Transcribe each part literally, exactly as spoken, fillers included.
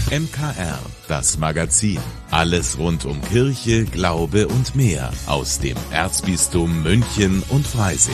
M K R, das Magazin. Alles rund um Kirche, Glaube und mehr aus dem Erzbistum München und Freising.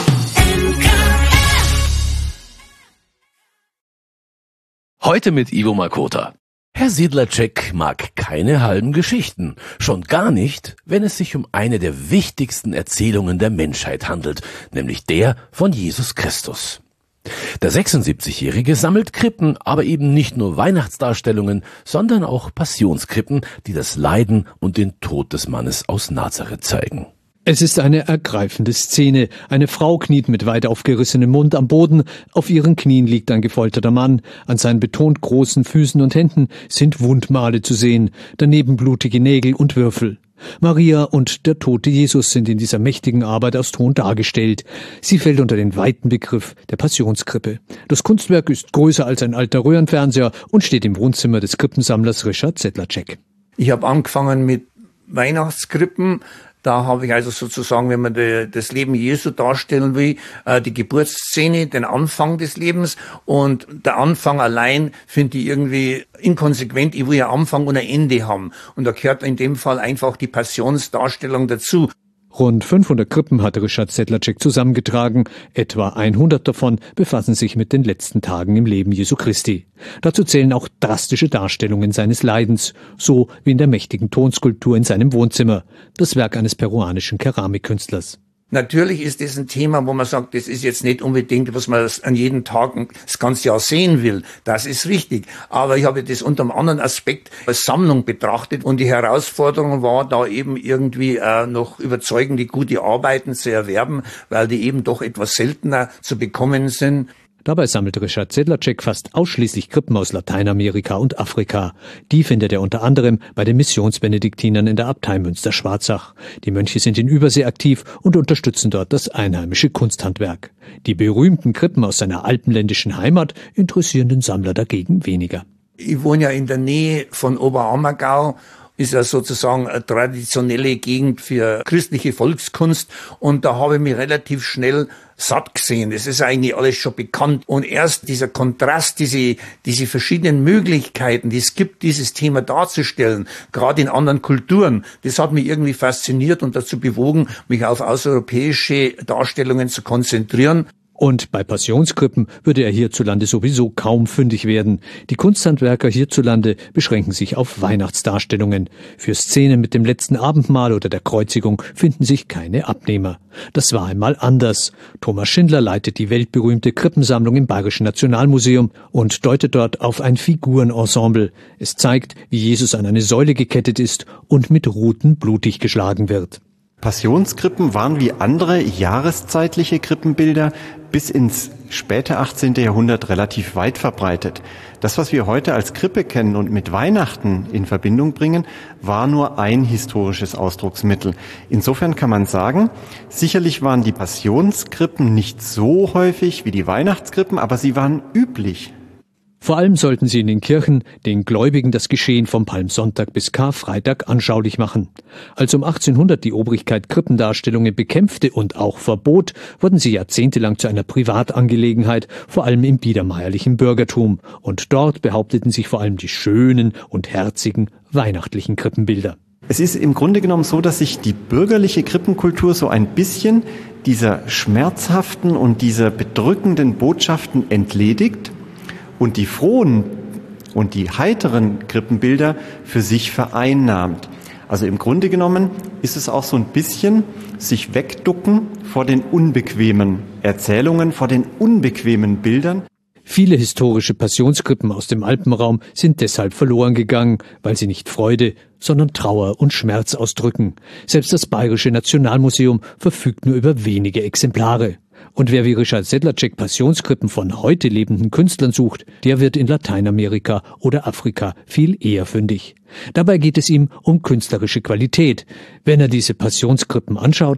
Heute mit Ivo Makota. Herr Sedlacek mag keine halben Geschichten, schon gar nicht, wenn es sich um eine der wichtigsten Erzählungen der Menschheit handelt, nämlich der von Jesus Christus. Der sechsundsiebzigjährige sammelt Krippen, aber eben nicht nur Weihnachtsdarstellungen, sondern auch Passionskrippen, die das Leiden und den Tod des Mannes aus Nazareth zeigen. Es ist eine ergreifende Szene. Eine Frau kniet mit weit aufgerissenem Mund am Boden. Auf ihren Knien liegt ein gefolterter Mann. An seinen betont großen Füßen und Händen sind Wundmale zu sehen. Daneben blutige Nägel und Würfel. Maria und der tote Jesus sind in dieser mächtigen Arbeit aus Ton dargestellt. Sie fällt unter den weiten Begriff der Passionskrippe. Das Kunstwerk ist größer als ein alter Röhrenfernseher und steht im Wohnzimmer des Krippensammlers Richard Sedlacek. Ich habe angefangen mit Weihnachtskrippen. Da habe ich also sozusagen, wenn man de, das Leben Jesu darstellen will, äh, die Geburtsszene, den Anfang des Lebens. Und der Anfang allein finde ich irgendwie inkonsequent. Ich will ja Anfang und ein Ende haben. Und da gehört in dem Fall einfach die Passionsdarstellung dazu. Rund fünfhundert Krippen hatte Richard Sedlacek zusammengetragen. Etwa hundert davon befassen sich mit den letzten Tagen im Leben Jesu Christi. Dazu zählen auch drastische Darstellungen seines Leidens, so wie in der mächtigen Tonskulptur in seinem Wohnzimmer, das Werk eines peruanischen Keramikkünstlers. Natürlich ist das ein Thema, wo man sagt, das ist jetzt nicht unbedingt, was man an jedem Tag das ganze Jahr sehen will. Das ist richtig. Aber ich habe das unter einem anderen Aspekt als Sammlung betrachtet und die Herausforderung war, da eben irgendwie äh, noch überzeugende, gute Arbeiten zu erwerben, weil die eben doch etwas seltener zu bekommen sind. Dabei sammelt Richard Sedlacek fast ausschließlich Krippen aus Lateinamerika und Afrika. Die findet er unter anderem bei den Missionsbenediktinern in der Abtei Münster-Schwarzach. Die Mönche sind in Übersee aktiv und unterstützen dort das einheimische Kunsthandwerk. Die berühmten Krippen aus seiner alpenländischen Heimat interessieren den Sammler dagegen weniger. Ich wohne ja in der Nähe von Oberammergau. Ist ja sozusagen eine traditionelle Gegend für christliche Volkskunst und da habe ich mich relativ schnell satt gesehen. Das ist eigentlich alles schon bekannt und erst dieser Kontrast, diese diese verschiedenen Möglichkeiten, die es gibt, dieses Thema darzustellen, gerade in anderen Kulturen, das hat mich irgendwie fasziniert und dazu bewogen, mich auf außereuropäische Darstellungen zu konzentrieren. Und bei Passionskrippen würde er hierzulande sowieso kaum fündig werden. Die Kunsthandwerker hierzulande beschränken sich auf Weihnachtsdarstellungen. Für Szenen mit dem letzten Abendmahl oder der Kreuzigung finden sich keine Abnehmer. Das war einmal anders. Thomas Schindler leitet die weltberühmte Krippensammlung im Bayerischen Nationalmuseum und deutet dort auf ein Figurenensemble. Es zeigt, wie Jesus an eine Säule gekettet ist und mit Ruten blutig geschlagen wird. Passionskrippen waren wie andere jahreszeitliche Krippenbilder bis ins späte achtzehnte Jahrhundert relativ weit verbreitet. Das, was wir heute als Krippe kennen und mit Weihnachten in Verbindung bringen, war nur ein historisches Ausdrucksmittel. Insofern kann man sagen, sicherlich waren die Passionskrippen nicht so häufig wie die Weihnachtskrippen, aber sie waren üblich. Vor allem sollten sie in den Kirchen den Gläubigen das Geschehen vom Palmsonntag bis Karfreitag anschaulich machen. Als um achtzehnhundert die Obrigkeit Krippendarstellungen bekämpfte und auch verbot, wurden sie jahrzehntelang zu einer Privatangelegenheit, vor allem im biedermeierlichen Bürgertum. Und dort behaupteten sich vor allem die schönen und herzigen weihnachtlichen Krippenbilder. Es ist im Grunde genommen so, dass sich die bürgerliche Krippenkultur so ein bisschen dieser schmerzhaften und dieser bedrückenden Botschaften entledigt und die frohen und die heiteren Krippenbilder für sich vereinnahmt. Also im Grunde genommen ist es auch so ein bisschen sich wegducken vor den unbequemen Erzählungen, vor den unbequemen Bildern. Viele historische Passionskrippen aus dem Alpenraum sind deshalb verloren gegangen, weil sie nicht Freude, sondern Trauer und Schmerz ausdrücken. Selbst das Bayerische Nationalmuseum verfügt nur über wenige Exemplare. Und wer wie Richard Sedlacek Passionskrippen von heute lebenden Künstlern sucht, der wird in Lateinamerika oder Afrika viel eher fündig. Dabei geht es ihm um künstlerische Qualität. Wenn er diese Passionskrippen anschaut,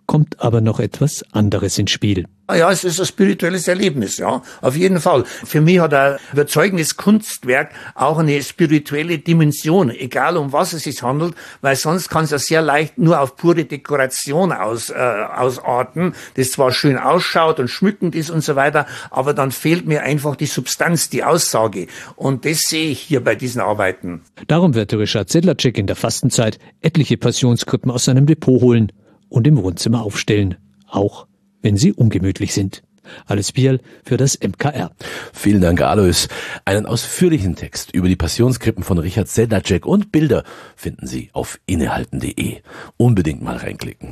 kommt aber noch etwas anderes ins Spiel. Ja, es ist ein spirituelles Erlebnis, ja, auf jeden Fall. Für mich hat ein überzeugendes Kunstwerk auch eine spirituelle Dimension, egal um was es sich handelt, weil sonst kann es ja sehr leicht nur auf pure Dekoration aus, äh, ausarten, das zwar schön ausschaut und schmückend ist und so weiter, aber dann fehlt mir einfach die Substanz, die Aussage. Und das sehe ich hier bei diesen Arbeiten. Darum wird Ryszard Sedlacek in der Fastenzeit etliche Passionskrippen aus seinem Depot holen und im Wohnzimmer aufstellen, auch wenn sie ungemütlich sind. Alles Bial für das M K R. Vielen Dank, Alois. Einen ausführlichen Text über die Passionskrippen von Ryszard Sedlacek und Bilder finden Sie auf innehalten punkt de. Unbedingt mal reinklicken.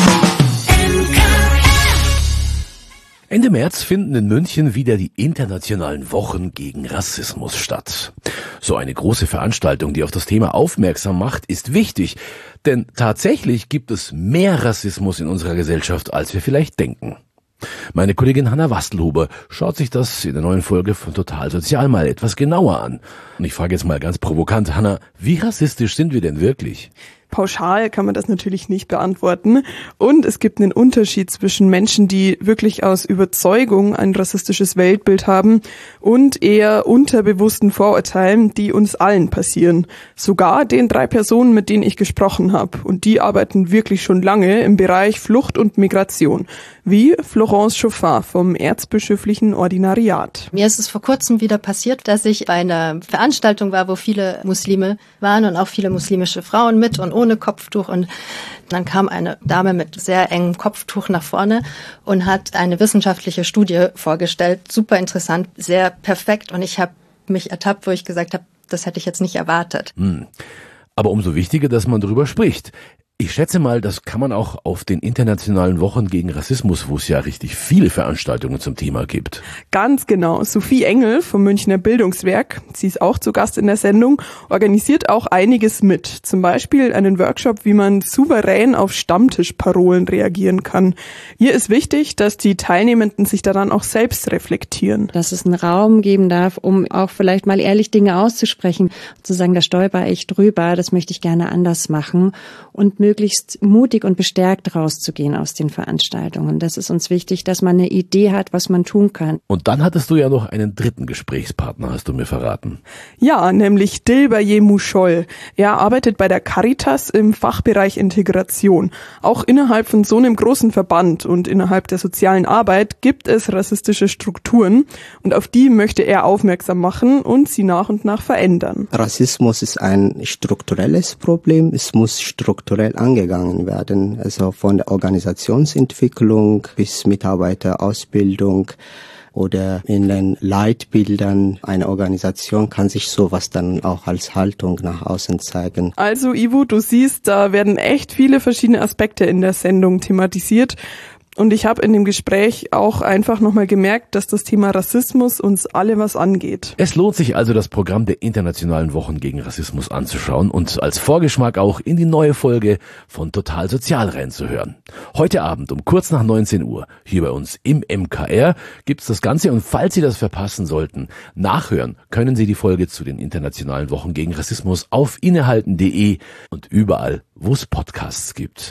Ende März finden in München wieder die internationalen Wochen gegen Rassismus statt. So eine große Veranstaltung, die auf das Thema aufmerksam macht, ist wichtig, denn tatsächlich gibt es mehr Rassismus in unserer Gesellschaft, als wir vielleicht denken. Meine Kollegin Hanna Wastelhuber schaut sich das in der neuen Folge von Total Sozial mal etwas genauer an. Und ich frage jetzt mal ganz provokant, Hanna, wie rassistisch sind wir denn wirklich? Pauschal kann man das natürlich nicht beantworten. Und es gibt einen Unterschied zwischen Menschen, die wirklich aus Überzeugung ein rassistisches Weltbild haben und eher unterbewussten Vorurteilen, die uns allen passieren. Sogar den drei Personen, mit denen ich gesprochen habe. Und die arbeiten wirklich schon lange im Bereich Flucht und Migration. Wie Florence Chauffard vom Erzbischöflichen Ordinariat. Mir ist es vor kurzem wieder passiert, dass ich bei einer Veranstaltung war, wo viele Muslime waren und auch viele muslimische Frauen mit und ohne Kopftuch, und dann kam eine Dame mit sehr engem Kopftuch nach vorne und hat eine wissenschaftliche Studie vorgestellt. Super interessant, sehr perfekt, und ich habe mich ertappt, wo ich gesagt habe, das hätte ich jetzt nicht erwartet. Hm. Aber umso wichtiger, dass man darüber spricht. Ich schätze mal, das kann man auch auf den internationalen Wochen gegen Rassismus, wo es ja richtig viele Veranstaltungen zum Thema gibt. Ganz genau. Sophie Engel vom Münchner Bildungswerk, sie ist auch zu Gast in der Sendung, organisiert auch einiges mit. Zum Beispiel einen Workshop, wie man souverän auf Stammtischparolen reagieren kann. Hier ist wichtig, dass die Teilnehmenden sich daran auch selbst reflektieren. Dass es einen Raum geben darf, um auch vielleicht mal ehrlich Dinge auszusprechen, zu sagen, da stolper ich drüber, das möchte ich gerne anders machen, und möglichst mutig und bestärkt rauszugehen aus den Veranstaltungen. Das ist uns wichtig, dass man eine Idee hat, was man tun kann. Und dann hattest du ja noch einen dritten Gesprächspartner, hast du mir verraten. Ja, nämlich Dilber Jemuschol. Er arbeitet bei der Caritas im Fachbereich Integration. Auch innerhalb von so einem großen Verband und innerhalb der sozialen Arbeit gibt es rassistische Strukturen, und auf die möchte er aufmerksam machen und sie nach und nach verändern. Rassismus ist ein strukturelles Problem. Es muss strukturell angegangen werden, also von der Organisationsentwicklung bis Mitarbeiterausbildung oder in den Leitbildern einer Organisation kann sich sowas dann auch als Haltung nach außen zeigen. Also Ivo, du siehst, da werden echt viele verschiedene Aspekte in der Sendung thematisiert. Und ich habe in dem Gespräch auch einfach nochmal gemerkt, dass das Thema Rassismus uns alle was angeht. Es lohnt sich also, das Programm der Internationalen Wochen gegen Rassismus anzuschauen und als Vorgeschmack auch in die neue Folge von Total Sozial reinzuhören. Heute Abend um kurz nach neunzehn Uhr hier bei uns im M K R gibt's das Ganze, und falls Sie das verpassen sollten, nachhören können Sie die Folge zu den Internationalen Wochen gegen Rassismus auf innehalten punkt de und überall, wo es Podcasts gibt.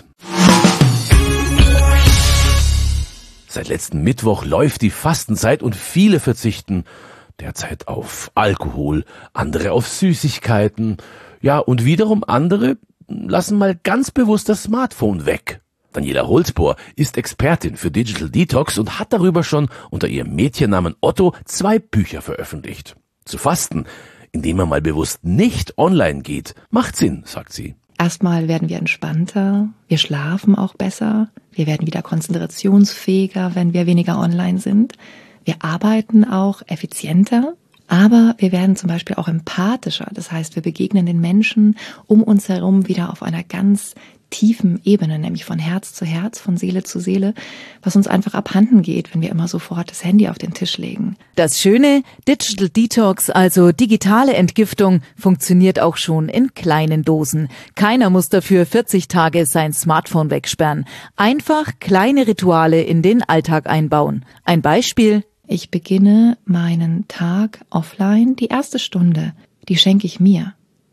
Seit letzten Mittwoch läuft die Fastenzeit und viele verzichten derzeit auf Alkohol, andere auf Süßigkeiten, ja, und wiederum andere lassen mal ganz bewusst das Smartphone weg. Daniela Holzbohr ist Expertin für Digital Detox und hat darüber schon unter ihrem Mädchennamen Otto zwei Bücher veröffentlicht. Zu fasten, indem man mal bewusst nicht online geht, macht Sinn, sagt sie. Erstmal werden wir entspannter, wir schlafen auch besser, wir werden wieder konzentrationsfähiger, wenn wir weniger online sind. Wir arbeiten auch effizienter, aber wir werden zum Beispiel auch empathischer. Das heißt, wir begegnen den Menschen um uns herum wieder auf einer ganz tiefen Ebene, nämlich von Herz zu Herz, von Seele zu Seele, was uns einfach abhanden geht, wenn wir immer sofort das Handy auf den Tisch legen. Das Schöne, Digital Detox, also digitale Entgiftung, funktioniert auch schon in kleinen Dosen. Keiner muss dafür vierzig Tage sein Smartphone wegsperren. Einfach kleine Rituale in den Alltag einbauen. Ein Beispiel: Ich beginne meinen Tag offline. Die erste Stunde, die schenke ich mir.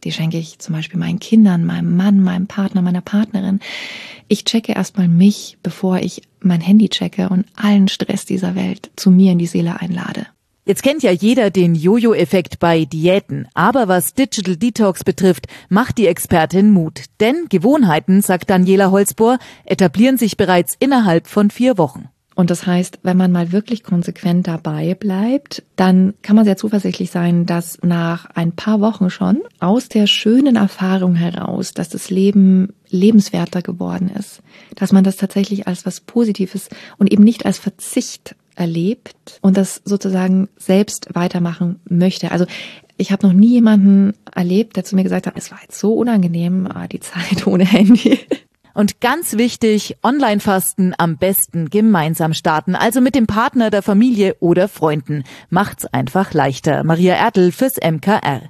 Die schenke ich zum Beispiel meinen Kindern, meinem Mann, meinem Partner, meiner Partnerin. Ich checke erstmal mich, bevor ich mein Handy checke und allen Stress dieser Welt zu mir in die Seele einlade. Jetzt kennt ja jeder den Jojo-Effekt bei Diäten. Aber was Digital Detox betrifft, macht die Expertin Mut. Denn Gewohnheiten, sagt Daniela Holzbohr, etablieren sich bereits innerhalb von vier Wochen. Und das heißt, wenn man mal wirklich konsequent dabei bleibt, dann kann man sehr zuversichtlich sein, dass nach ein paar Wochen schon aus der schönen Erfahrung heraus, dass das Leben lebenswerter geworden ist, dass man das tatsächlich als was Positives und eben nicht als Verzicht erlebt und das sozusagen selbst weitermachen möchte. Also ich habe noch nie jemanden erlebt, der zu mir gesagt hat, es war jetzt so unangenehm, die Zeit ohne Handy. Und ganz wichtig, Online-Fasten am besten gemeinsam starten, also mit dem Partner, der Familie oder Freunden. Macht's einfach leichter. Maria Ertl fürs M K R.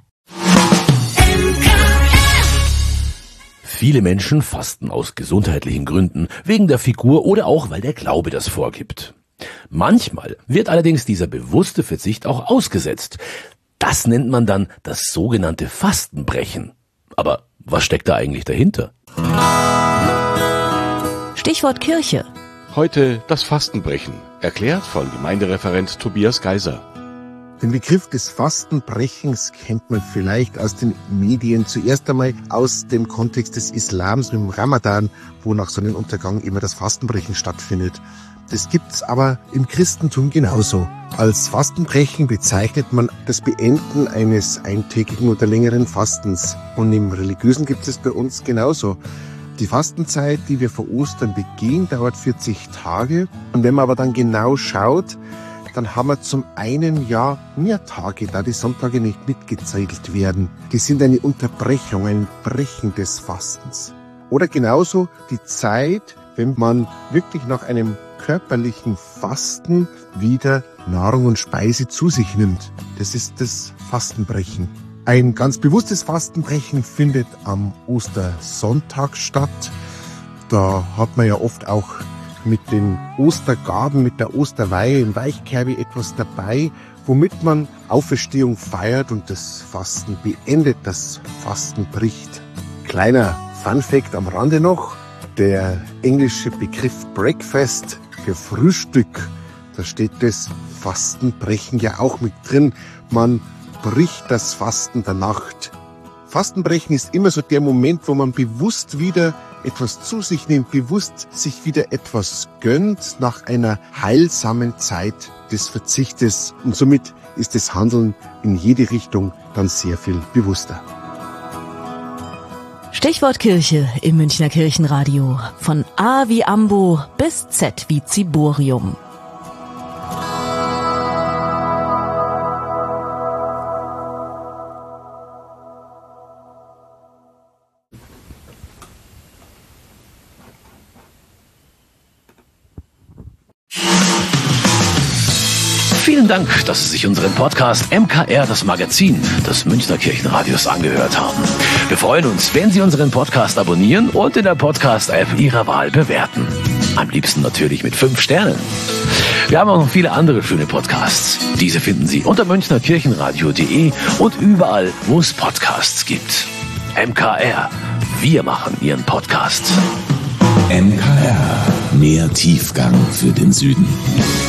Viele Menschen fasten aus gesundheitlichen Gründen, wegen der Figur oder auch, weil der Glaube das vorgibt. Manchmal wird allerdings dieser bewusste Verzicht auch ausgesetzt. Das nennt man dann das sogenannte Fastenbrechen. Aber was steckt da eigentlich dahinter? Stichwort Kirche. Heute das Fastenbrechen, erklärt von Gemeindereferent Tobias Geiser. Den Begriff des Fastenbrechens kennt man vielleicht aus den Medien, zuerst einmal aus dem Kontext des Islams mit dem Ramadan, wo nach Sonnenuntergang immer das Fastenbrechen stattfindet. Das gibt's aber im Christentum genauso. Als Fastenbrechen bezeichnet man das Beenden eines eintägigen oder längeren Fastens. Und im Religiösen gibt es bei uns genauso. Die Fastenzeit, die wir vor Ostern begehen, dauert vierzig Tage. Und wenn man aber dann genau schaut, dann haben wir zum einen ja mehr Tage, da die Sonntage nicht mitgezählt werden. Die sind eine Unterbrechung, ein Brechen des Fastens. Oder genauso die Zeit, wenn man wirklich nach einem körperlichen Fasten wieder Nahrung und Speise zu sich nimmt. Das ist das Fastenbrechen. Ein ganz bewusstes Fastenbrechen findet am Ostersonntag statt. Da hat man ja oft auch mit den Ostergaben, mit der Osterweihe im Weichkerbe etwas dabei, womit man Auferstehung feiert und das Fasten beendet, das Fasten bricht. Kleiner Funfact am Rande noch, der englische Begriff Breakfast für Frühstück, da steht das Fastenbrechen ja auch mit drin. Man bricht das Fasten der Nacht. Fastenbrechen ist immer so der Moment, wo man bewusst wieder etwas zu sich nimmt, bewusst sich wieder etwas gönnt nach einer heilsamen Zeit des Verzichtes. Und somit ist das Handeln in jede Richtung dann sehr viel bewusster. Stichwort Kirche im Münchner Kirchenradio. Von A wie Ambo bis Z wie Ziborium. Vielen Dank, dass Sie sich unseren Podcast M K R, das Magazin des Münchner Kirchenradios, angehört haben. Wir freuen uns, wenn Sie unseren Podcast abonnieren und in der Podcast-App Ihrer Wahl bewerten. Am liebsten natürlich mit fünf Sternen. Wir haben auch noch viele andere schöne Podcasts. Diese finden Sie unter münchner kirchenradio punkt de und überall, wo es Podcasts gibt. M K R, wir machen Ihren Podcast. M K R, mehr Tiefgang für den Süden.